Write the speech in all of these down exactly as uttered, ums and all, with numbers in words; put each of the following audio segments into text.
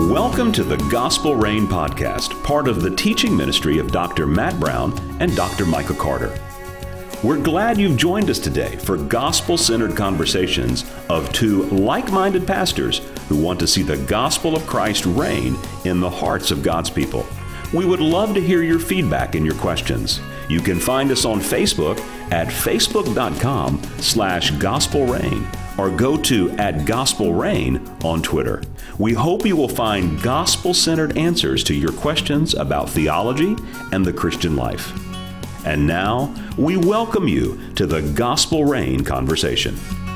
Welcome to the Gospel Rain Podcast, part of the teaching ministry of Doctor Matt Brown and Doctor Michael Carter. We're glad you've joined us today for gospel-centered conversations of two like-minded pastors who want to see the gospel of Christ reign in the hearts of God's people. We would love to hear your feedback and your questions. You can find us on Facebook at facebook.com slash gospelrain or go to at gospelrain on Twitter. We hope you will find gospel-centered answers to your questions about theology and the Christian life. And now, we welcome you to the Gospel Rain conversation.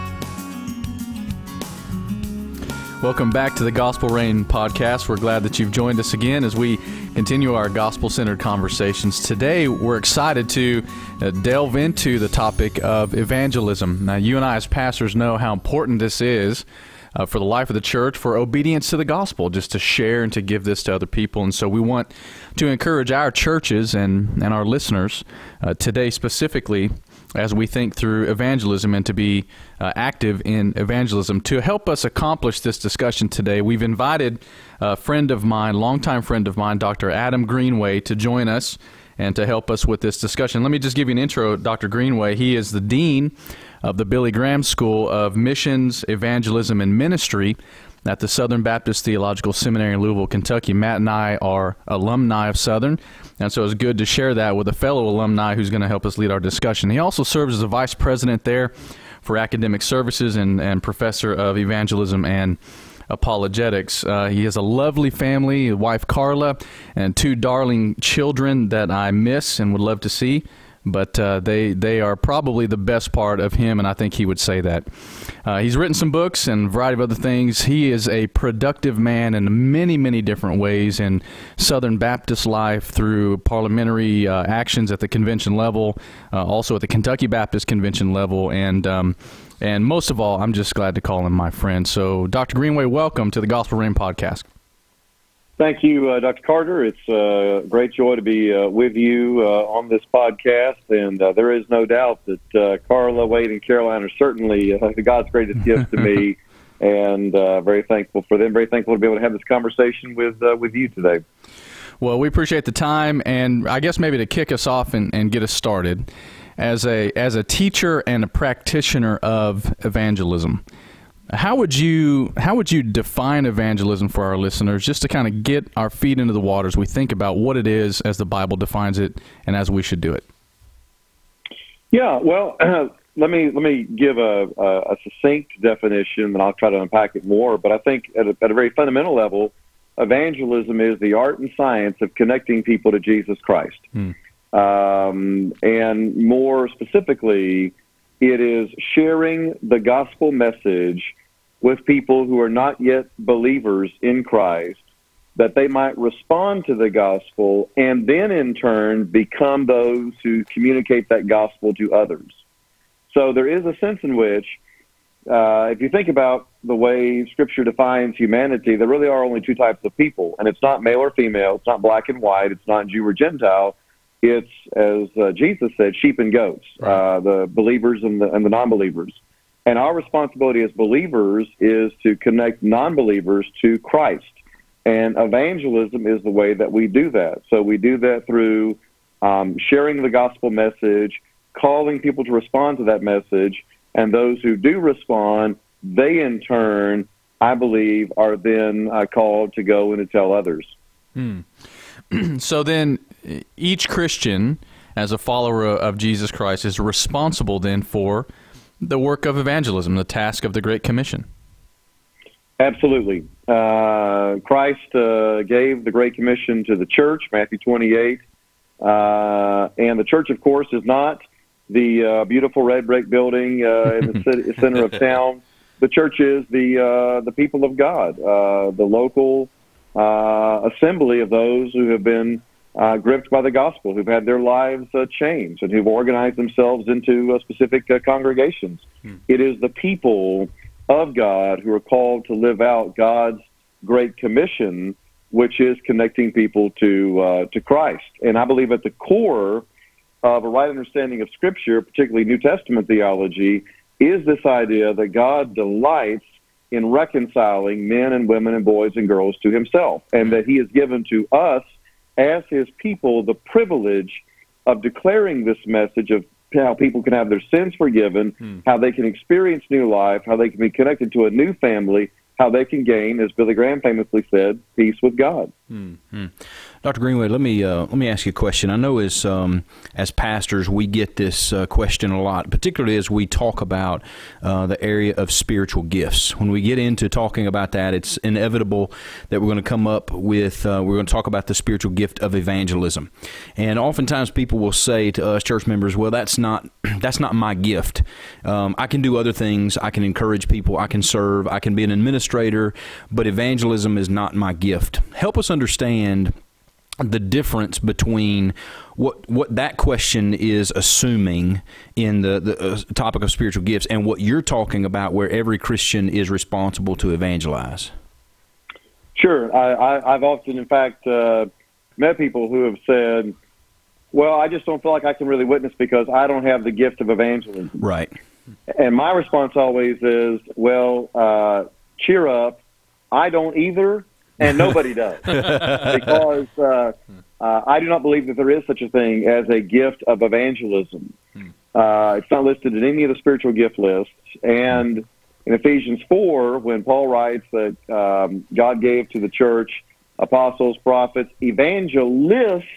Welcome back to the Gospel Rain podcast. We're glad that you've joined us again as we continue our gospel-centered conversations. Today, we're excited to uh, delve into the topic of evangelism. Now, you and I as pastors know how important this is uh, for the life of the church, for obedience to the gospel, just to share and to give this to other people. And so we want to encourage our churches and, and our listeners uh, today specifically as we think through evangelism and to be uh, active in evangelism. To help us accomplish this discussion today, we've invited a friend of mine, longtime friend of mine, Doctor Adam Greenway, to join us and to help us with this discussion. Let me just give you an intro, Doctor Greenway. He is the Dean of the Billy Graham School of Missions, Evangelism, and Ministry at the Southern Baptist Theological Seminary in Louisville, Kentucky. Matt and I are alumni of Southern, and so it's good to share that with a fellow alumni who's going to help us lead our discussion. He also serves as a vice president there for academic services and, and professor of evangelism and apologetics. Uh, he has a lovely family, a wife Carla, and two darling children that I miss and would love to see. But uh, they they are probably the best part of him, and I think he would say that. Uh, he's written some books and a variety of other things. He is a productive man in many, many different ways in Southern Baptist life through parliamentary uh, actions at the convention level, uh, also at the Kentucky Baptist Convention level, and um, and most of all, I'm just glad to call him my friend. So, Doctor Greenway, welcome to the Gospel Rain podcast. Thank you, uh, Doctor Carter. It's a great joy to be uh, with you uh, on this podcast, and uh, there is no doubt that uh, Carla, Wade, and Caroline are certainly uh, God's greatest gift to me, and uh, very thankful for them. Very thankful to be able to have this conversation with uh, with you today. Well, we appreciate the time, and I guess maybe to kick us off and, and get us started, as a as a teacher and a practitioner of evangelism, How would you how would you define evangelism for our listeners, just to kind of get our feet into the water as we think about what it is as the Bible defines it and as we should do it? Yeah, well, uh, let me let me give a, a, a succinct definition, and I'll try to unpack it more. But I think at a, at a very fundamental level, evangelism is the art and science of connecting people to Jesus Christ. Hmm. Um, and more specifically, it is sharing the gospel message with people who are not yet believers in Christ, that they might respond to the gospel and then in turn become those who communicate that gospel to others. So there is a sense in which, uh, if you think about the way Scripture defines humanity, there really are only two types of people, and it's not male or female, it's not black and white, it's not Jew or Gentile. It's, as uh, Jesus said, sheep and goats, uh, the believers and the, and the non-believers. And our responsibility as believers is to connect non-believers to Christ. And evangelism is the way that we do that. So we do that through um, sharing the gospel message, calling people to respond to that message, and those who do respond, they in turn, I believe, are then uh, called to go and to tell others. Hmm. So then each Christian, as a follower of Jesus Christ, is responsible then for the work of evangelism, the task of the Great Commission. Absolutely. Uh, Christ uh, gave the Great Commission to the church, Matthew twenty-eight. Uh, and the church, of course, is not the uh, beautiful red brick building uh, in the city, center of town. The church is the, uh, the people of God, uh, the local Uh, assembly of those who have been uh, gripped by the gospel, who've had their lives uh, changed, and who've organized themselves into uh, specific uh, congregations. Hmm. It is the people of God who are called to live out God's Great Commission, which is connecting people to uh, to Christ. And I believe at the core of a right understanding of Scripture, particularly New Testament theology, is this idea that God delights in reconciling men and women and boys and girls to himself, and that he has given to us as his people the privilege of declaring this message of how people can have their sins forgiven, hmm. how they can experience new life, how they can be connected to a new family, how they can gain, as Billy Graham famously said, peace with God. Mm-hmm. Doctor Greenway, let me uh, let me ask you a question. I know as um, as pastors we get this uh, question a lot, particularly as we talk about uh, the area of spiritual gifts. When we get into talking about that, it's inevitable that we're going to come up with uh, we're going to talk about the spiritual gift of evangelism. And oftentimes people will say to us church members, "Well, that's not that's not my gift. Um, I can do other things. I can encourage people. I can serve. I can be an administrator, but evangelism is not my gift." Help us understand the difference between what what that question is assuming in the, the uh, topic of spiritual gifts and what you're talking about, where every Christian is responsible to evangelize. Sure. I, I, I've often, in fact, uh, met people who have said, well, I just don't feel like I can really witness because I don't have the gift of evangelism. Right. And my response always is, well, uh, cheer up. I don't either. And nobody does, because uh, uh, I do not believe that there is such a thing as a gift of evangelism. Uh, it's not listed in any of the spiritual gift lists. And in Ephesians four, when Paul writes that um, God gave to the church apostles, prophets, evangelists,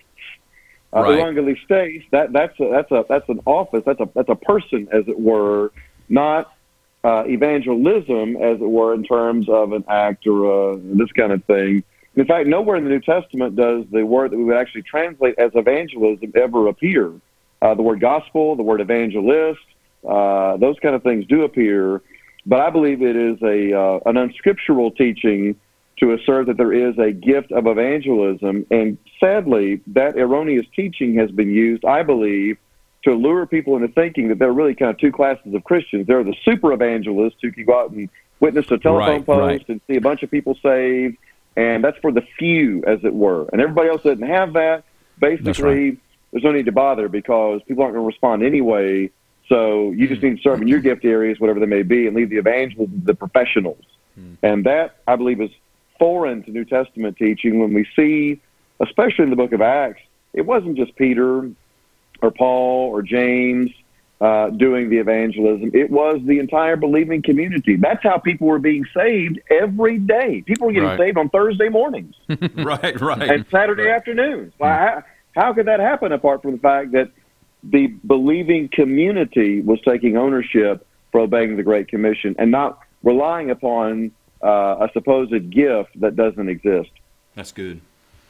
uh, right. evangelistes, that that's a, that's a that's an office, that's a that's a person, as it were, not Uh, evangelism, as it were, in terms of an act or uh, this kind of thing. In fact, nowhere in the New Testament does the word that we would actually translate as evangelism ever appear. Uh, the word gospel, the word evangelist, uh, those kind of things do appear, but I believe it is a uh, an unscriptural teaching to assert that there is a gift of evangelism, and sadly, that erroneous teaching has been used, I believe, to lure people into thinking that there are really kind of two classes of Christians. There are the super evangelists who can go out and witness a telephone right, post right. and see a bunch of people saved, and that's for the few, as it were. And everybody else doesn't have that. Basically, right. there's no need to bother because people aren't going to respond anyway, so you just need to serve in your gift areas, whatever they may be, and leave the evangelism to the professionals. Hmm. And that, I believe, is foreign to New Testament teaching when we see, especially in the book of Acts, it wasn't just Peter or Paul or James uh, doing the evangelism. It was the entire believing community. That's how people were being saved every day. People were getting right. saved on Thursday mornings. right, right. And Saturday right. afternoons. Well, how, how could that happen apart from the fact that the believing community was taking ownership for obeying the Great Commission and not relying upon uh, a supposed gift that doesn't exist? That's good.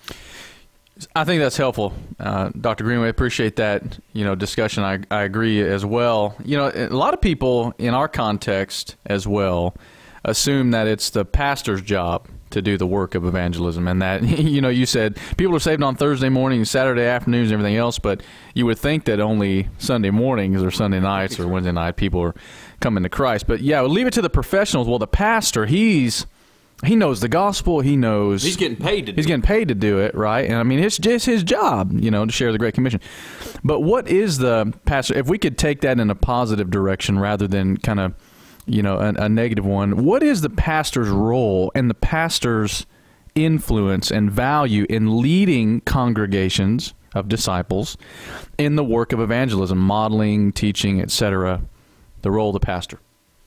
I think that's helpful, uh, Doctor Greenway. Appreciate that, you know, discussion. I I agree as well. You know, a lot of people in our context as well assume that it's the pastor's job to do the work of evangelism, and that, you know, you said people are saved on Thursday mornings, Saturday afternoons, and everything else, but you would think that only Sunday mornings or Sunday nights or Wednesday night people are coming to Christ. But yeah, we'll leave it to the professionals. Well, the pastor, he's He knows the gospel. He knows he's getting paid to. He's do getting paid to do it, right? And I mean, it's just his job, you know, to share the Great Commission. But what is the pastor? If we could take that in a positive direction rather than kind of, you know, a, a negative one. What is the pastor's role and the pastor's influence and value in leading congregations of disciples in the work of evangelism, modeling, teaching, et cetera? The role of the pastor.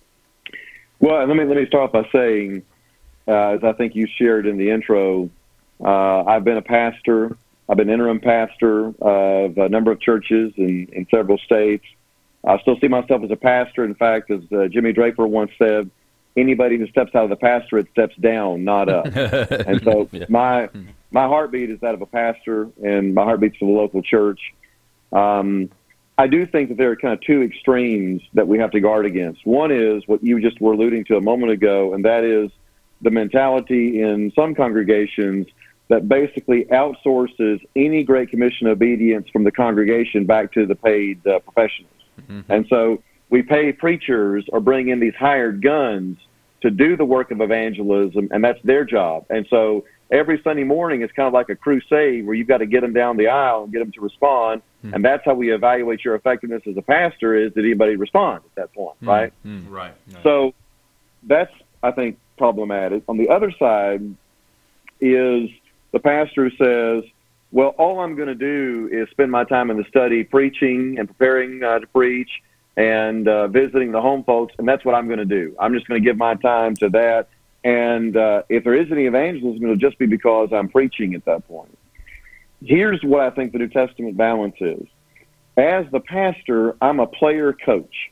Well, let me let me start by saying, Uh, as I think you shared in the intro, uh, I've been a pastor. I've been interim pastor of a number of churches in, in several states. I still see myself as a pastor. In fact, as uh, Jimmy Draper once said, anybody who steps out of the pastorate steps down, not up. And so yeah. my my heartbeat is that of a pastor, and my heartbeat's for the local church. Um, I do think that there are kind of two extremes that we have to guard against. One is what you just were alluding to a moment ago, and that is the mentality in some congregations that basically outsources any Great Commission obedience from the congregation back to the paid uh, professionals. Mm-hmm. And so we pay preachers or bring in these hired guns to do the work of evangelism, and that's their job. And so every Sunday morning it's kind of like a crusade where you've got to get them down the aisle and get them to respond, mm-hmm. and that's how we evaluate your effectiveness as a pastor, is did anybody respond at that point, mm-hmm. right? Mm-hmm. Right. right? So that's I think, problematic. On the other side is the pastor who says, well, all I'm going to do is spend my time in the study preaching and preparing uh, to preach and uh, visiting the home folks, and that's what I'm going to do. I'm just going to give my time to that. And uh, if there is any evangelism, it'll just be because I'm preaching at that point. Here's what I think the New Testament balance is. As the pastor, I'm a player coach.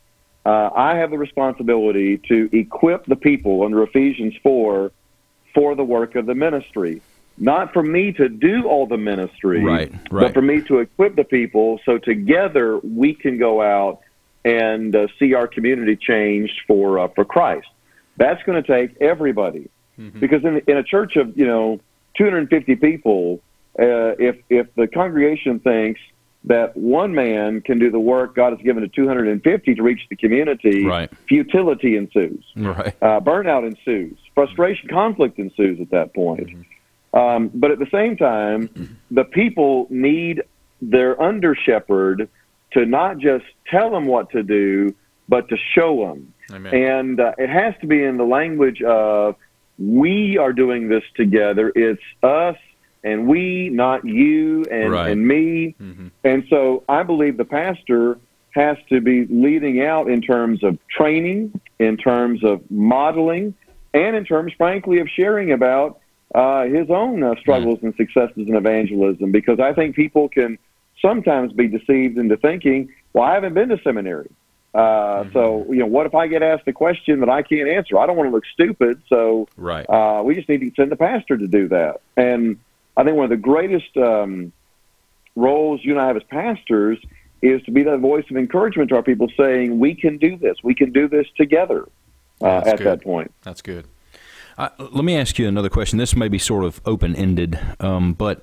Uh, I have the responsibility to equip the people under Ephesians four for the work of the ministry. Not for me to do all the ministry, right, right. but for me to equip the people so together we can go out and uh, see our community changed for uh, for Christ. That's going to take everybody. Mm-hmm. Because in, in a church of, you know, two hundred fifty people, uh, if if the congregation thinks that one man can do the work God has given to two hundred fifty to reach the community, right. futility ensues. Right. Uh, burnout ensues. Frustration, conflict ensues at that point. Mm-hmm. Um, but at the same time, the people need their under-shepherd to not just tell them what to do, but to show them. Amen. And uh, it has to be in the language of, we are doing this together. It's us and we, not you and, right. and me. Mm-hmm. And so I believe the pastor has to be leading out in terms of training, in terms of modeling, and in terms, frankly, of sharing about uh, his own uh, struggles mm-hmm. and successes in evangelism, because I think people can sometimes be deceived into thinking, well, I haven't been to seminary. Uh, mm-hmm. So, you know, what if I get asked a question that I can't answer? I don't want to look stupid, so right. uh, we just need to send the pastor to do that. And I think one of the greatest um, roles you and I have as pastors is to be that voice of encouragement to our people, saying, we can do this. We can do this together uh, at good. that point. That's good. Uh, let me ask you another question. This may be sort of open-ended, um, but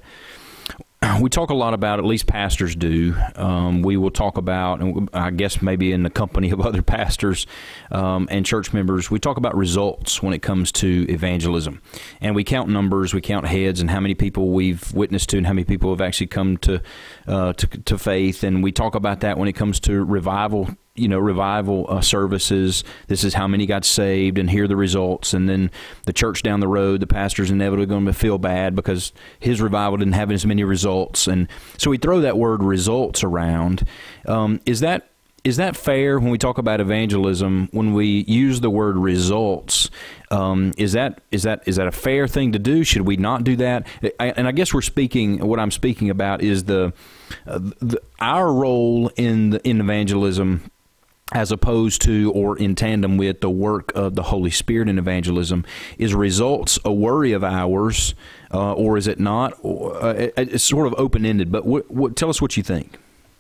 we talk a lot about, at least pastors do, um, we will talk about, and I guess maybe in the company of other pastors um, and church members, we talk about results when it comes to evangelism. And we count numbers, we count heads, and how many people we've witnessed to and how many people have actually come to, uh, to, to faith. And we talk about that when it comes to revival you know, revival uh, services. This is how many got saved, and here are the results. And then the church down the road, the pastor's inevitably going to feel bad because his revival didn't have as many results. And so we throw that word results around. Um, is that is that fair when we talk about evangelism? When we use the word results, um, is that is that is that a fair thing to do? Should we not do that? I, and I guess we're speaking. What I'm speaking about is the, uh, the our role in the, in evangelism, as opposed to or in tandem with the work of the Holy Spirit in evangelism. Is results a worry of ours, uh, or is it not? Uh, it, it's sort of open-ended, but what, what, tell us what you think.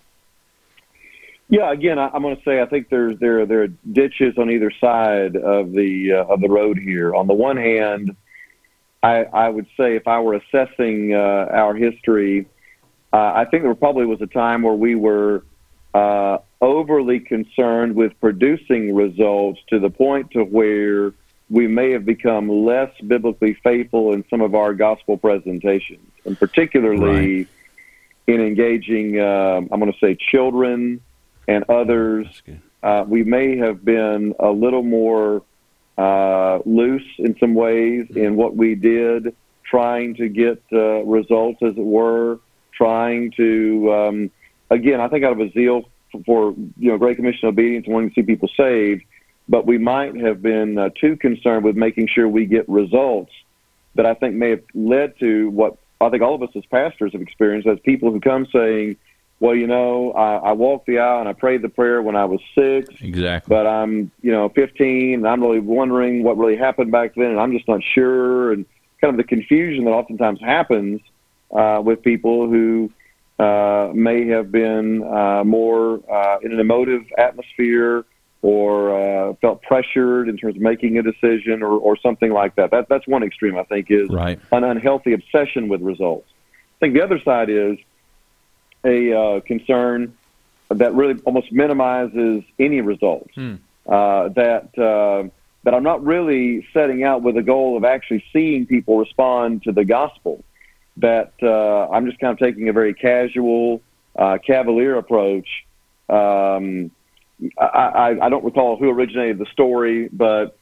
Yeah, again, I, I'm going to say I think there's there there are ditches on either side of the uh, of the road here. On the one hand, I, I would say if I were assessing uh, our history, uh, I think there probably was a time where we were uh, overly concerned with producing results to the point to where we may have become less biblically faithful in some of our gospel presentations, and particularly right. in engaging, uh, I'm going to say, children and others. Uh, we may have been a little more uh, loose in some ways in what we did, trying to get uh, results, as it were, trying to, um, again, I think out of a zeal for, you know, Great Commission obedience and wanting to see people saved, but we might have been uh, too concerned with making sure we get results that I think may have led to what I think all of us as pastors have experienced, as people who come saying, well, you know, I, I walked the aisle and I prayed the prayer when I was six. Exactly. But I'm, you know, fifteen, and I'm really wondering what really happened back then, and I'm just not sure. And kind of the confusion that oftentimes happens uh, with people who uh, may have been uh, more uh, in an emotive atmosphere or uh, felt pressured in terms of making a decision or, or something like that. that. That's one extreme, I think, is right. an unhealthy obsession with results. I think the other side is a uh, concern that really almost minimizes any results. Hmm. Uh, that uh, that I'm not really setting out with the goal of actually seeing people respond to the gospel. That uh, I'm just kind of taking a very casual, uh, cavalier approach. Um, I, I, I don't recall who originated the story, but uh,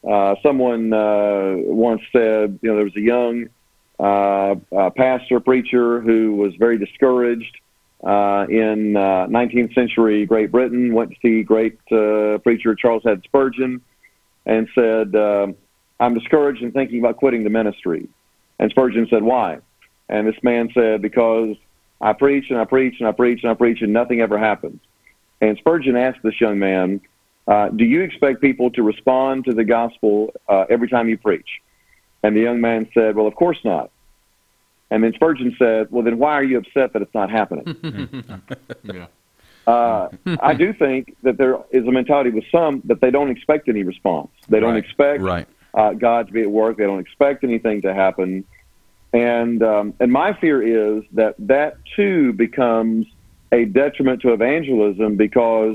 Uh, someone uh, once said, you know, there was a young uh, uh, pastor, preacher who was very discouraged uh, in uh, nineteenth century Great Britain, went to see great uh, preacher Charles Haddon Spurgeon and said, uh, I'm discouraged and thinking about quitting the ministry. And Spurgeon said, why? And this man said, because I preach and I preach and I preach and I preach and nothing ever happens. And Spurgeon asked this young man, uh, do you expect people to respond to the gospel uh, every time you preach? And the young man said, well, of course not. And then Spurgeon said, well, then why are you upset that it's not happening? yeah. uh, I do think that there is a mentality with some that they don't expect any response. They don't right. expect right. uh, God to be at work. They don't expect anything to happen. And um, and my fear is that that, too, becomes a detriment to evangelism because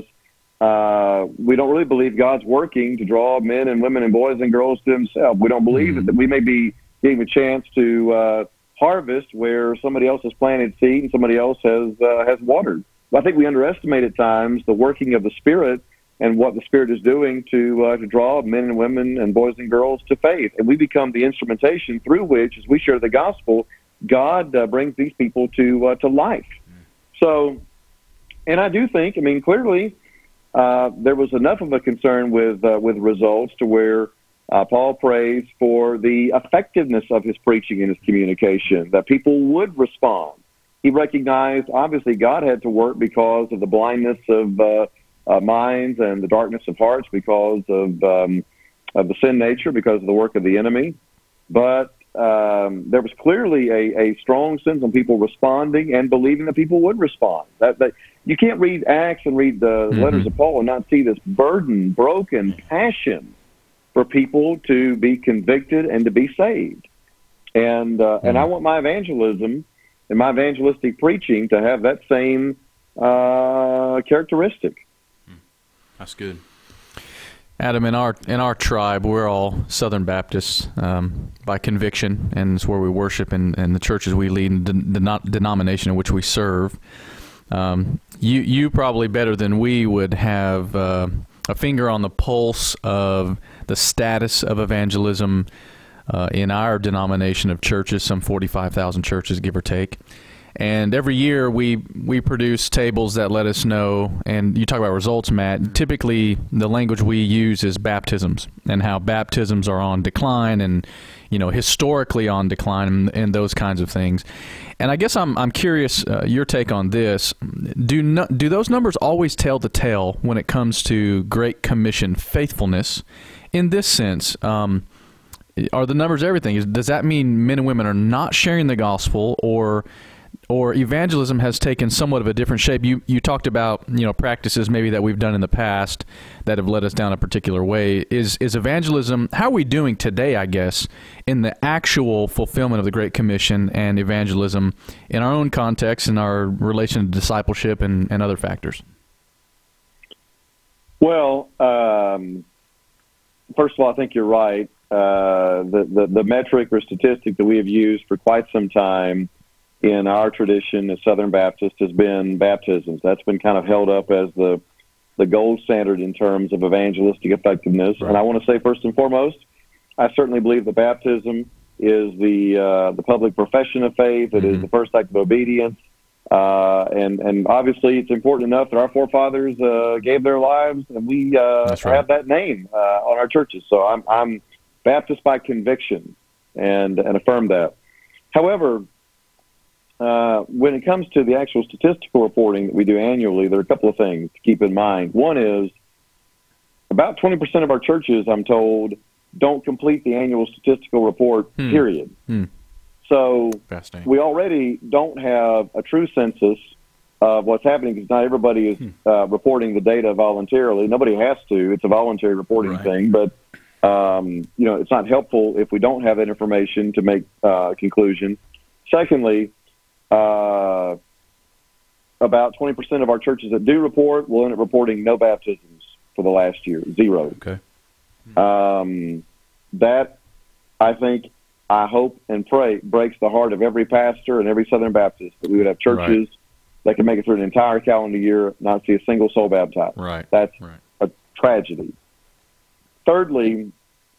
uh, we don't really believe God's working to draw men and women and boys and girls to himself. We don't believe mm-hmm. that we may be giving a chance to uh, harvest where somebody else has planted seed and somebody else has uh, has watered. I think we underestimate at times the working of the Spirit and what the Spirit is doing to uh, to draw men and women and boys and girls to faith. And we become the instrumentation through which, as we share the gospel, God uh, brings these people to uh, to life. So, and I do think, I mean, clearly uh, there was enough of a concern with uh, with results to where uh, Paul prays for the effectiveness of his preaching and his communication, that people would respond. He recognized, obviously, God had to work because of the blindness of uh, uh, minds and the darkness of hearts, because of, um, of the sin nature, because of the work of the enemy. But um, there was clearly a, a strong sense on people responding and believing that people would respond. That, that you can't read Acts and read the mm-hmm. letters of Paul and not see this burden, broken passion for people to be convicted and to be saved. And uh, mm-hmm. and I want my evangelism and my evangelistic preaching to have that same uh, characteristic. That's good. Adam, in our in our tribe, we're all Southern Baptists um, by conviction, and it's where we worship and, and the churches we lead and the, the denomination in which we serve. Um, you you probably better than we would have uh, a finger on the pulse of the status of evangelism Uh, in our denomination of churches, some forty-five thousand churches, give or take. And every year we we produce tables that let us know, and you talk about results, Matt, typically the language we use is baptisms and how baptisms are on decline and, you know, historically on decline and, and those kinds of things. And I guess I'm I'm curious uh, your take on this. Do no, do those numbers always tell the tale when it comes to Great Commission faithfulness? In this sense, um, are the numbers everything? Does that mean men and women are not sharing the gospel, or or evangelism has taken somewhat of a different shape? You you talked about, you know, practices maybe that we've done in the past that have led us down a particular way. Is is evangelism, how are we doing today, I guess, in the actual fulfillment of the Great Commission and evangelism in our own context, in our relation to discipleship and, and other factors? Well, um, first of all, I think you're right. Uh, the, the, the metric or statistic that we have used for quite some time in our tradition as Southern Baptist has been baptisms. That's been kind of held up as the the gold standard in terms of evangelistic effectiveness. Right. And I want to say, first and foremost, I certainly believe that baptism is the uh, the public profession of faith. It mm-hmm. is the first act of obedience. Uh, and, and obviously it's important enough that our forefathers uh, gave their lives, and we uh, right. have that name uh, on our churches. So I'm, I'm Baptist by conviction and, and affirm that. However, uh, when it comes to the actual statistical reporting that we do annually, there are a couple of things to keep in mind. One is about twenty percent of our churches, I'm told, don't complete the annual statistical report, hmm. period. Hmm. So we already don't have a true census of what's happening because not everybody is hmm. uh, reporting the data voluntarily. Nobody has to. It's a voluntary reporting right. thing, but Um, you know, it's not helpful if we don't have that information to make uh, a conclusion. Secondly, uh, about twenty percent of our churches that do report will end up reporting no baptisms for the last year, zero. Okay. Um, that, I think, I hope and pray, breaks the heart of every pastor and every Southern Baptist, that we would have churches right. that can make it through an entire calendar year, not see a single soul baptized. Right. That's right. a tragedy. Thirdly,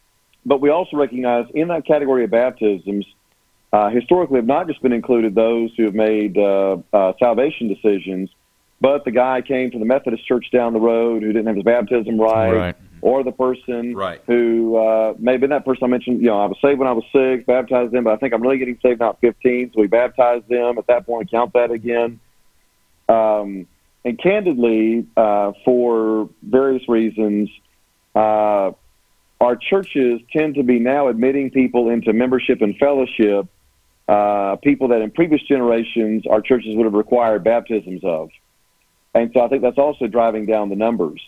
but we also recognize in that category of baptisms, uh, historically have not just been included those who have made uh, uh, salvation decisions, but the guy came from the Methodist church down the road who didn't have his baptism right, Right. or the person Right. who uh, may have been that person I mentioned, you know, I was saved when I was six, baptized them, but I think I'm really getting saved now at fifteen, so we baptized them at that point, count that again. Um, and candidly, uh, for various reasons, uh, our churches tend to be now admitting people into membership and fellowship, uh, people that in previous generations our churches would have required baptisms of. And so I think that's also driving down the numbers.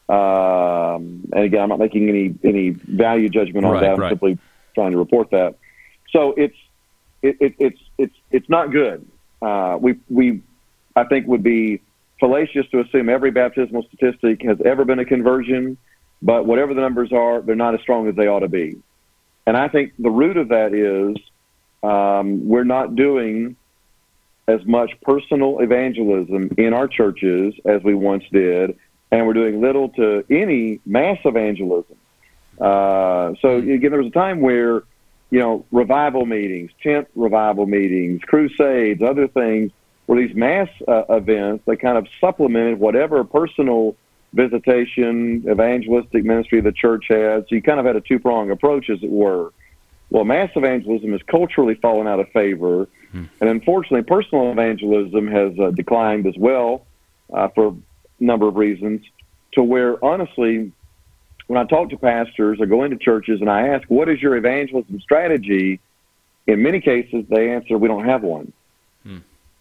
Um, and again, I'm not making any any value judgment on Right, that. I'm right. simply trying to report that. So it's it, it, it's it's it's not good. Uh, we we I think would be fallacious to assume every baptismal statistic has ever been a conversion, but whatever the numbers are, they're not as strong as they ought to be. And I think the root of that is um, we're not doing as much personal evangelism in our churches as we once did, and we're doing little to any mass evangelism. Uh, so again, there was a time where, you know, revival meetings, tent revival meetings, crusades, other things were these mass uh, events that kind of supplemented whatever personal visitation, evangelistic ministry the church had. So you kind of had a two-pronged approach, as it were. Well, mass evangelism has culturally fallen out of favor, hmm. and unfortunately, personal evangelism has uh, declined as well uh, for a number of reasons, to where, honestly, when I talk to pastors or go into churches and I ask, what is your evangelism strategy? In many cases, they answer, we don't have one. Hmm.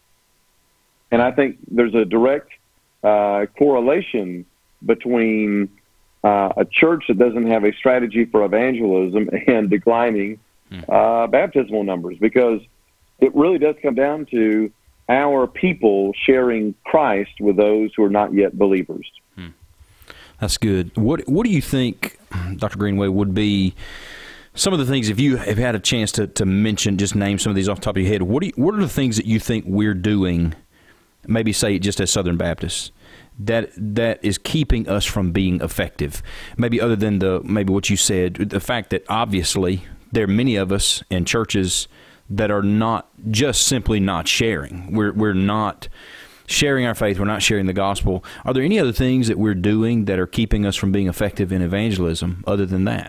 And I think there's a direct uh, correlation between uh, a church that doesn't have a strategy for evangelism and declining hmm. uh, baptismal numbers, because it really does come down to our people sharing Christ with those who are not yet believers. Hmm. That's good. What What do you think, Doctor Greenway, would be some of the things, if you have had a chance to, to mention, just name some of these off the top of your head, what do you, what are the things that you think we're doing, maybe say just as Southern Baptists, that that is keeping us from being effective? Maybe other than the maybe what you said, the fact that obviously there are many of us in churches that are not just simply not sharing. We're we're not sharing our faith. We're not sharing the gospel. Are there any other things that we're doing that are keeping us from being effective in evangelism other than that?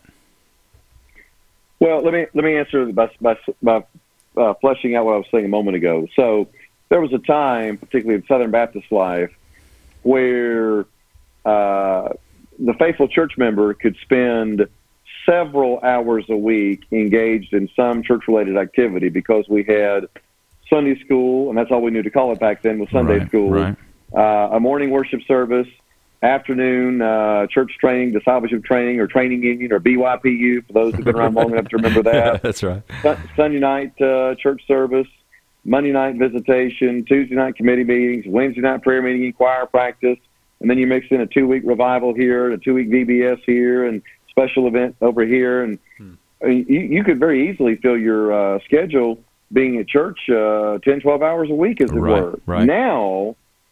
Well, let me let me answer by by, by uh, fleshing out what I was saying a moment ago. So there was a time, particularly in Southern Baptist life, where uh, the faithful church member could spend several hours a week engaged in some church-related activity, because we had Sunday school, and that's all we knew to call it back then was Sunday right, school, right. Uh, a morning worship service, afternoon uh, church training, discipleship training, or training union, or B Y P U, for those who've been around long enough to remember that. That's right. Su- Sunday night uh, church service, Monday night visitation, Tuesday night committee meetings, Wednesday night prayer meeting and choir practice, and then you mix in a two-week revival here, and a two-week V B S here, and special event over here. And hmm. I mean, you, you could very easily fill your uh, schedule being at church uh, ten, twelve hours a week, as it right, were. Right. Now,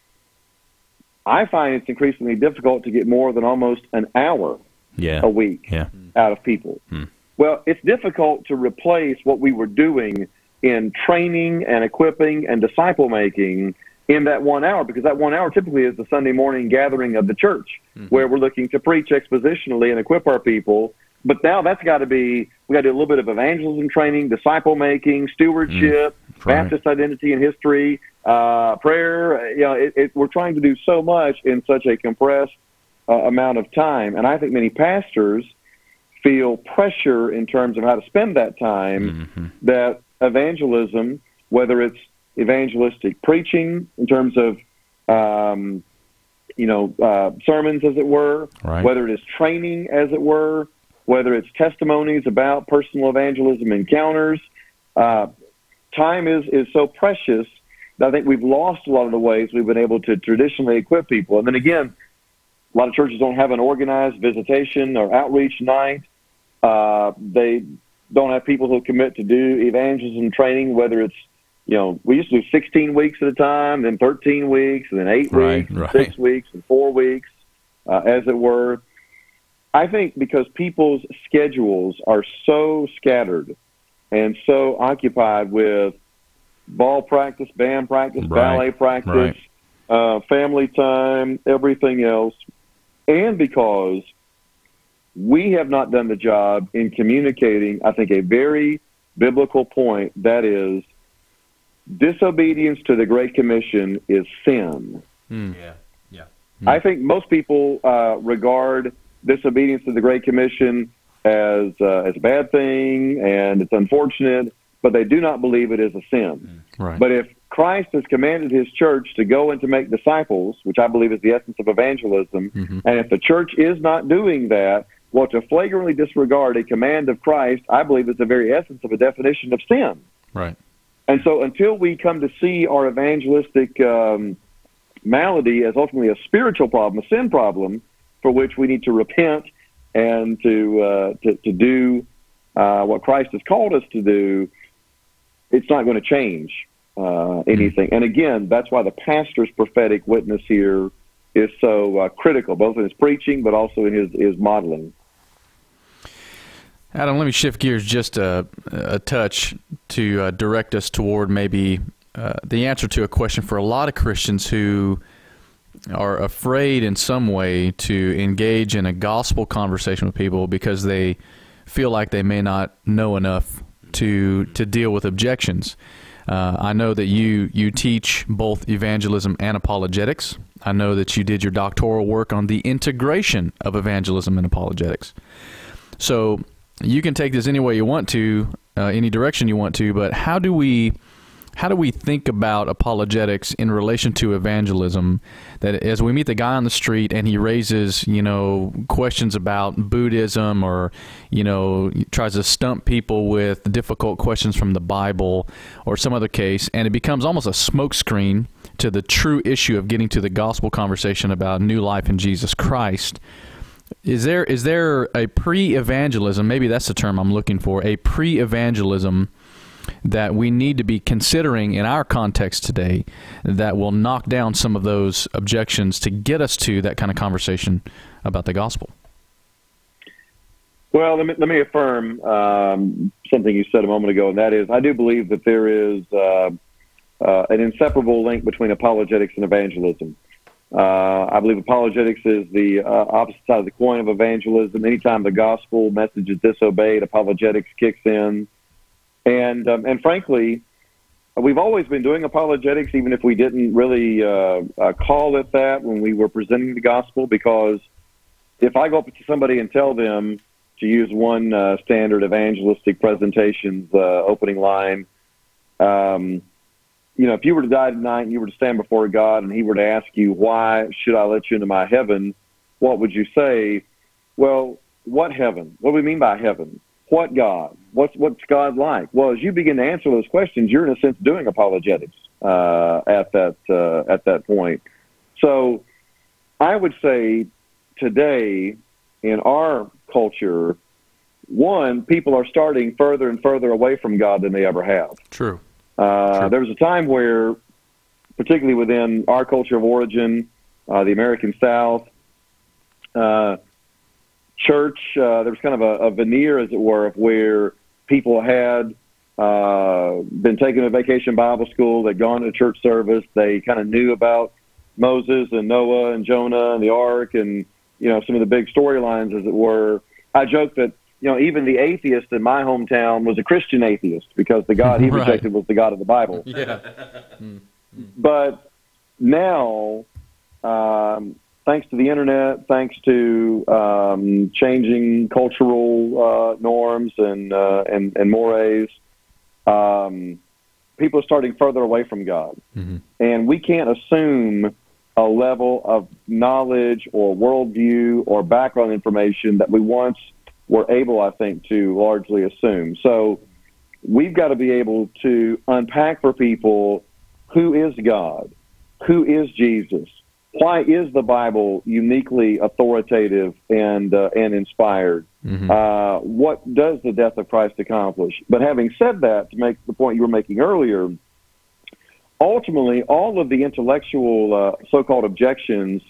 I find it's increasingly difficult to get more than almost an hour yeah. a week yeah. out of people. Hmm. Well, it's difficult to replace what we were doing in training and equipping and disciple making in that one hour, because that one hour typically is the Sunday morning gathering of the church, mm-hmm. where we're looking to preach expositionally and equip our people. But now that's got to be, we got to do a little bit of evangelism training, disciple making, stewardship, mm, right. Baptist identity and history, uh, prayer. You know, it, it, we're trying to do so much in such a compressed uh, amount of time. And I think many pastors feel pressure in terms of how to spend that time, mm-hmm. that evangelism, whether it's evangelistic preaching in terms of, um, you know, uh, sermons, as it were, right. whether it is training, as it were, whether it's testimonies about personal evangelism encounters. Uh, time is, is so precious that I think we've lost a lot of the ways we've been able to traditionally equip people. And then again, a lot of churches don't have an organized visitation or outreach night. Uh, they don't have people who commit to do evangelism training, whether it's, you know, we used to do sixteen weeks at a time, then thirteen weeks, and then eight right, weeks, right. six weeks, and four weeks, uh, as it were. I think because people's schedules are so scattered and so occupied with ball practice, band practice, Right. ballet practice, Right. uh, family time, everything else, and because we have not done the job in communicating, I think, a very biblical point, that is, disobedience to the Great Commission is sin. Yeah. Yeah. I think most people uh, regard disobedience to the Great Commission as uh, as a bad thing, and it's unfortunate, but they do not believe it is a sin. Right. But if Christ has commanded his church to go and to make disciples, which I believe is the essence of evangelism, Mhm. and if the church is not doing that, well, to flagrantly disregard a command of Christ, I believe is the very essence of a definition of sin. Right. And so until we come to see our evangelistic um, malady as ultimately a spiritual problem, a sin problem, for which we need to repent and to uh, to, to do uh, what Christ has called us to do, it's not going to change uh, anything. And again, that's why the pastor's prophetic witness here is so uh, critical, both in his preaching but also in his, his modeling. Adam, let me shift gears just a, a touch to uh, direct us toward maybe uh, the answer to a question for a lot of Christians who are afraid in some way to engage in a gospel conversation with people because they feel like they may not know enough to to deal with objections. Uh, I know that you, you teach both evangelism and apologetics. I know that you did your doctoral work on the integration of evangelism and apologetics. So you can take this any way you want to, uh, any direction you want to, but how do we how do we think about apologetics in relation to evangelism? That as we meet the guy on the street and he raises, you know, questions about Buddhism, or, you know, tries to stump people with difficult questions from the Bible or some other case, and it becomes almost a smokescreen to the true issue of getting to the gospel conversation about new life in Jesus Christ. Is there is there a pre-evangelism, maybe that's the term I'm looking for, a pre-evangelism that we need to be considering in our context today that will knock down some of those objections to get us to that kind of conversation about the gospel? Well, let me, let me affirm um, something you said a moment ago, and that is I do believe that there is uh, uh, an inseparable link between apologetics and evangelism. Uh, I believe apologetics is the uh, opposite side of the coin of evangelism. Anytime the gospel message is disobeyed, apologetics kicks in. And um, and frankly, we've always been doing apologetics, even if we didn't really uh, uh, call it that when we were presenting the gospel, because if I go up to somebody and tell them, to use one uh, standard evangelistic presentation's uh, opening line, um, you know, if you were to die tonight and you were to stand before God and he were to ask you, why should I let you into my heaven, what would you say? Well, what heaven? What do we mean by heaven? What God? What's what's God like? Well, as you begin to answer those questions, you're in a sense doing apologetics uh, at that uh, at that point. So, I would say today in our culture, one, people are starting further and further away from God than they ever have. True. Uh, True. There was a time where, particularly within our culture of origin, uh, the American South, uh, church, uh, there was kind of a, a veneer, as it were, of where people had uh, been taking a vacation Bible school, they'd gone to church service, they kind of knew about Moses and Noah and Jonah and the ark and, you know, some of the big storylines, as it were. I joke that, you know, even the atheist in my hometown was a Christian atheist because the God he Right. rejected was the God of the Bible. Yeah. But now, um, thanks to the internet, thanks to um, changing cultural uh, norms and, uh, and and mores, um, people are starting further away from God, Mm-hmm. and we can't assume a level of knowledge or worldview or background information that we once were able, I think, to largely assume. So we've got to be able to unpack for people who is God, who is Jesus, why is the Bible uniquely authoritative and uh, and inspired? Mm-hmm. Uh, what does the death of Christ accomplish? But having said that, to make the point you were making earlier, ultimately all of the intellectual uh, so-called objections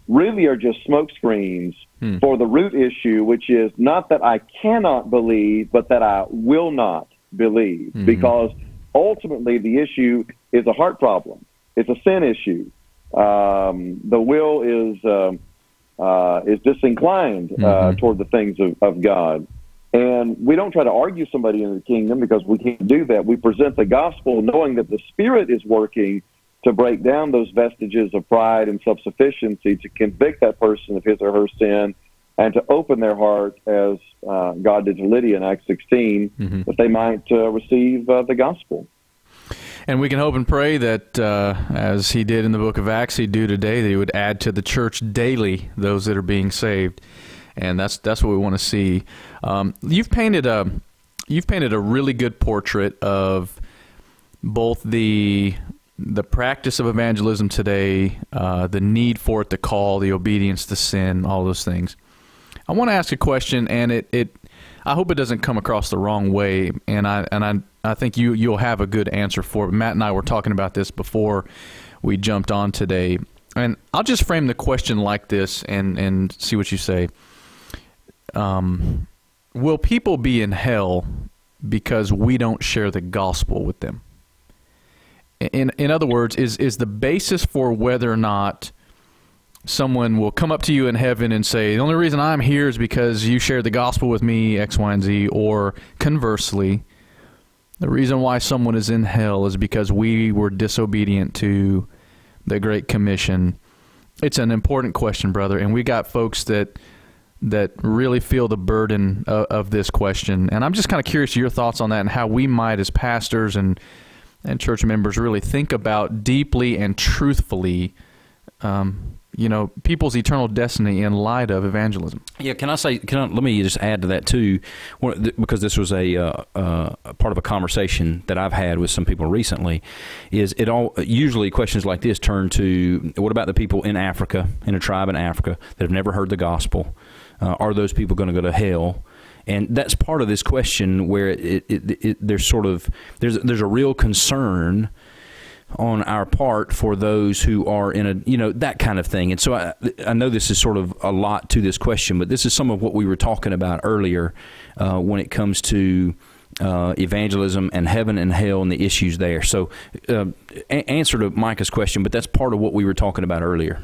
really are just smokescreens hmm. for the root issue, which is not that I cannot believe, but that I will not believe. Mm-hmm. Because ultimately the issue is a heart problem. It's a sin issue. Um, the will is um, uh, is disinclined mm-hmm. uh, toward the things of, of God. And we don't try to argue somebody into the kingdom, because we can't do that. We present the gospel knowing that the Spirit is working to break down those vestiges of pride and self-sufficiency, to convict that person of his or her sin, and to open their heart, as uh, God did to Lydia in Acts sixteen, mm-hmm. that they might uh, receive uh, the gospel. And we can hope and pray that, uh, as he did in the book of Acts, he'd do today, that he would add to the church daily those that are being saved. And that's that's what we want to see. Um, you've painted a you've painted a really good portrait of both the the practice of evangelism today, uh, the need for it, the call, the obedience to sin, all those things. I want to ask a question, and it, it I hope it doesn't come across the wrong way, and I and I I think you you'll have a good answer for it. Matt and I were talking about this before we jumped on today, and I'll just frame the question like this, and and see what you say. Um, will people be in hell because we don't share the gospel with them? In in other words, is is the basis for whether or not someone will come up to you in heaven and say, the only reason I'm here is because you shared the gospel with me, X, Y, and Z, or conversely, the reason why someone is in hell is because we were disobedient to the Great Commission? It's an important question, brother, and we got folks that that really feel the burden of, of this question. And I'm just kind of curious your thoughts on that, and how we might, as pastors and and church members, really think about deeply and truthfully, um, you know, people's eternal destiny in light of evangelism. Yeah, can I say? Can I, let me just add to that too, because this was a uh, uh, part of a conversation that I've had with some people recently. Is it all usually questions like this turn to, what about the people in Africa, in a tribe in Africa that have never heard the gospel? Uh, are those people going to go to hell? And that's part of this question where it, it, it, there's sort of there's there's a real concern on our part for those who are in a, you know, that kind of thing. And so I I know this is sort of a lot to this question, but this is some of what we were talking about earlier uh, when it comes to uh, evangelism and heaven and hell and the issues there. So uh, a- answer to Micah's question, but that's part of what we were talking about earlier.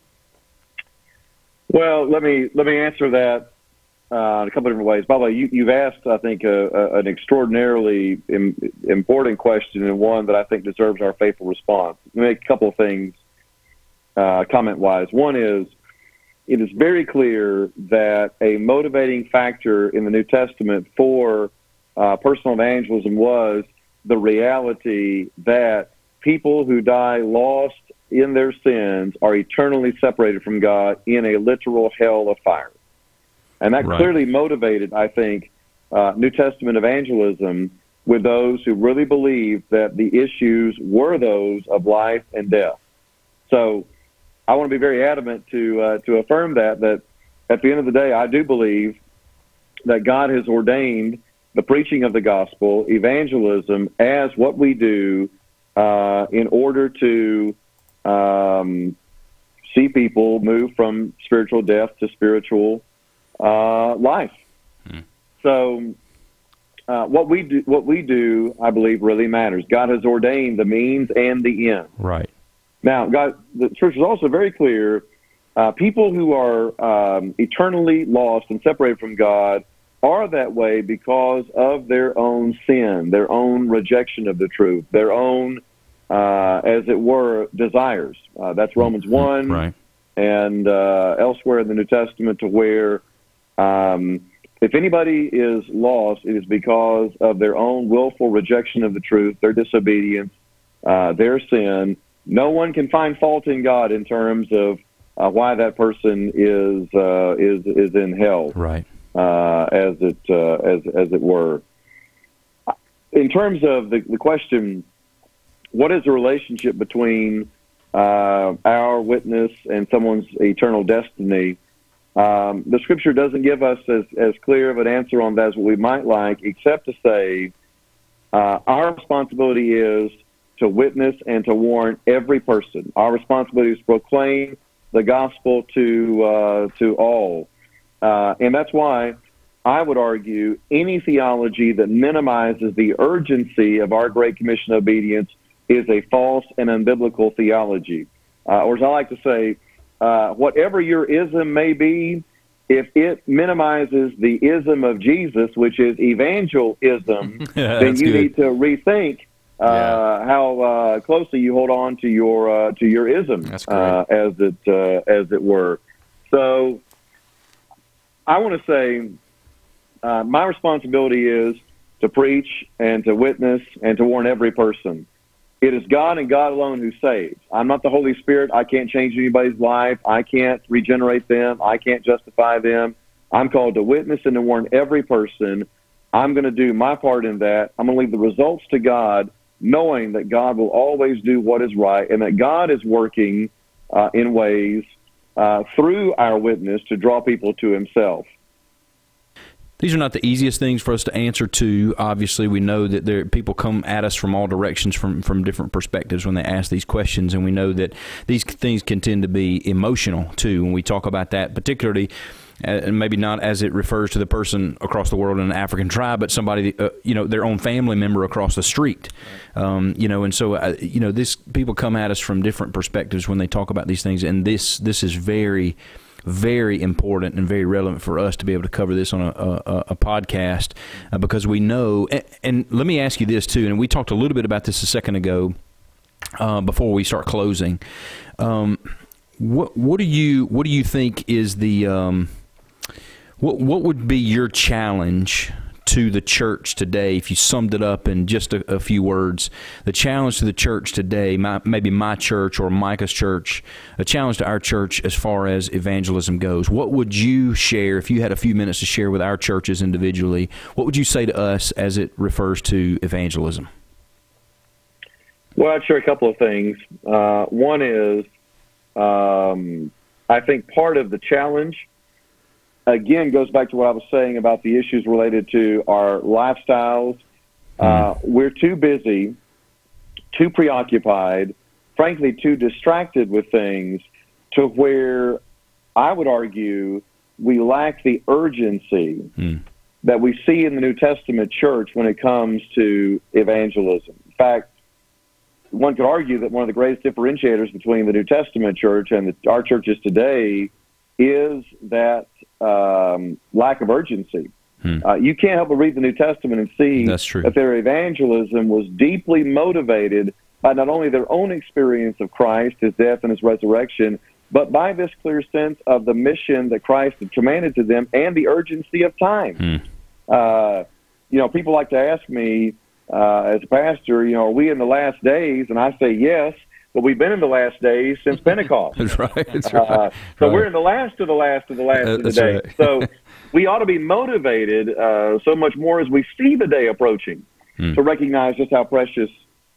Well, let me let me answer that uh, in a couple of different ways. By the way, you, you've asked, I think, a, a, an extraordinarily im, important question, and one that I think deserves our faithful response. Let me make a couple of things uh, comment-wise. One is, it is very clear that a motivating factor in the New Testament for uh, personal evangelism was the reality that people who die lost in their sins are eternally separated from God in a literal hell of fire. And that right. clearly motivated, I think, uh, New Testament evangelism with those who really believed that the issues were those of life and death. So I want to be very adamant to uh, to affirm that, that at the end of the day, I do believe that God has ordained the preaching of the gospel, evangelism, as what we do uh, in order to Um, see people move from spiritual death to spiritual uh, life. Hmm. So, uh, what we do, what we do, I believe, really matters. God has ordained the means and the end. Right. Now, God, the church is also very clear. Uh, people who are um, eternally lost and separated from God are that way because of their own sin, their own rejection of the truth, their own Uh, as it were, desires. Uh, that's Romans one, right. and uh, elsewhere in the New Testament, to where um, if anybody is lost, it is because of their own willful rejection of the truth, their disobedience, uh, their sin. No one can find fault in God in terms of uh, why that person is uh, is is in hell, right? Uh, as it uh, as as it were. In terms of the, the question, what is the relationship between uh, our witness and someone's eternal destiny? Um, the Scripture doesn't give us as, as clear of an answer on that as what we might like, except to say uh, our responsibility is to witness and to warn every person. Our responsibility is to proclaim the gospel to uh, to all. Uh, and that's why I would argue any theology that minimizes the urgency of our Great Commission obedience is a false and unbiblical theology. Uh, or as I like to say, uh, whatever your ism may be, if it minimizes the ism of Jesus, which is evangelism, yeah, then you good. need to rethink uh, yeah. how uh, closely you hold on to your uh, to your ism, uh, as it uh, as it were. So, I want to say, uh, my responsibility is to preach and to witness and to warn every person. It is God and God alone who saves. I'm not the Holy Spirit. I can't change anybody's life. I can't regenerate them. I can't justify them. I'm called to witness and to warn every person. I'm going to do my part in that. I'm going to leave the results to God, knowing that God will always do what is right and that God is working uh, in ways uh, through our witness to draw people to himself. These are not the easiest things for us to answer to. Obviously, we know that there people come at us from all directions, from, from different perspectives when they ask these questions, and we know that these things can tend to be emotional, too, when we talk about that, particularly, uh, and maybe not as it refers to the person across the world in an African tribe, but somebody, uh, you know, their own family member across the street. Right. Um, you know, and so, uh, you know, this people come at us from different perspectives when they talk about these things, and this this is very very important and very relevant for us to be able to cover this on a, a, a podcast uh, because we know, and, and let me ask you this too, and we talked a little bit about this a second ago uh, before we start closing. Um, what what do you what do you think is the um, what what would be your challenge to the church today, if you summed it up in just a, a few words? The challenge to the church today, my, maybe my church or Micah's church, a challenge to our church as far as evangelism goes. What would you share, if you had a few minutes to share with our churches individually, what would you say to us as it refers to evangelism? Well, I'd share a couple of things. Uh, one is, um, I think part of the challenge again, goes back to what I was saying about the issues related to our lifestyles. Uh, we're too busy, too preoccupied, frankly, too distracted with things to where I would argue we lack the urgency mm. that we see in the New Testament church when it comes to evangelism. In fact, one could argue that one of the greatest differentiators between the New Testament church and the, our churches today is that um, lack of urgency. Hmm. Uh, you can't help but read the New Testament and see that their evangelism was deeply motivated by not only their own experience of Christ, his death and his resurrection, but by this clear sense of the mission that Christ had commanded to them and the urgency of time. Hmm. Uh, you know, people like to ask me, uh, as a pastor, you know, are we in the last days? And I say yes. But we've been in the last days since Pentecost. That's right. That's right. Uh, so right. we're in the last of the last of the last uh, of the day. Right. So we ought to be motivated uh, so much more as we see the day approaching hmm. to recognize just how precious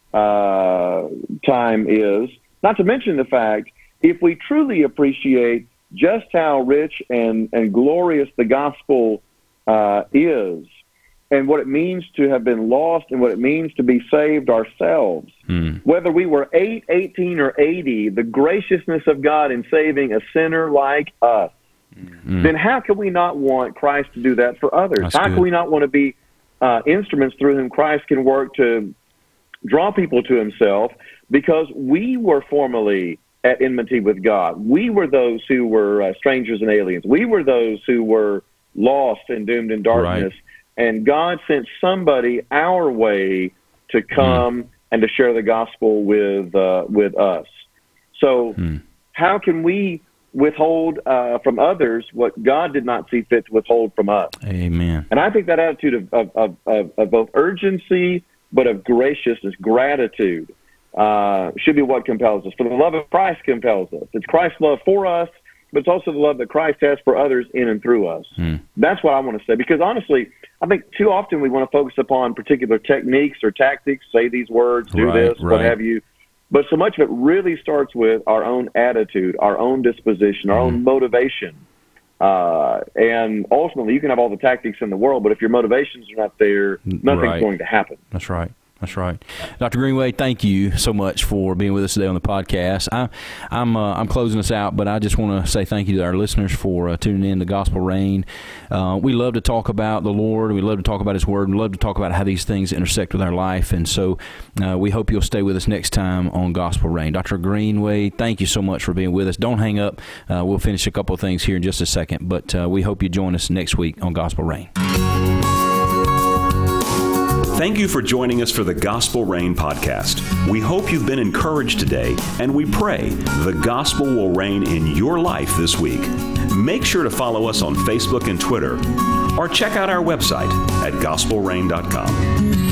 uh, time is. Not to mention the fact, if we truly appreciate just how rich and, and glorious the gospel uh, is, and what it means to have been lost and what it means to be saved ourselves. Mm. Whether we were eight, eighteen, or eighty, the graciousness of God in saving a sinner like us, mm. then how can we not want Christ to do that for others? That's how good. Can we not want to be uh, instruments through whom Christ can work to draw people to himself? Because we were formerly at enmity with God. We were those who were uh, strangers and aliens. We were those who were lost and doomed in darkness. Right. And God sent somebody our way to come mm. and to share the gospel with uh, with us. So mm. how can we withhold uh, from others what God did not see fit to withhold from us? Amen. And I think that attitude of, of, of, of, of both urgency but of graciousness, gratitude, uh, should be what compels us. For the love of Christ compels us. It's Christ's love for us, but it's also the love that Christ has for others in and through us. Mm. That's what I want to say. Because honestly, I think too often we want to focus upon particular techniques or tactics, say these words, do right, this, right. what have you. But so much of it really starts with our own attitude, our own disposition, our mm. own motivation. Uh, and ultimately, you can have all the tactics in the world, but if your motivations are not there, nothing's right. going to happen. That's right. That's right. Doctor Greenway, thank you so much for being with us today on the podcast. I, I'm uh, I'm closing us out, but I just want to say thank you to our listeners for uh, tuning in to Gospel Rain. Uh, we love to talk about the Lord. We love to talk about His Word. We love to talk about how these things intersect with our life. And so uh, we hope you'll stay with us next time on Gospel Rain. Doctor Greenway, thank you so much for being with us. Don't hang up. Uh, we'll finish a couple of things here in just a second, but uh, we hope you join us next week on Gospel Rain. Thank you for joining us for the Gospel Rain podcast. We hope you've been encouraged today, and we pray the gospel will reign in your life this week. Make sure to follow us on Facebook and Twitter, or check out our website at gospel rain dot com.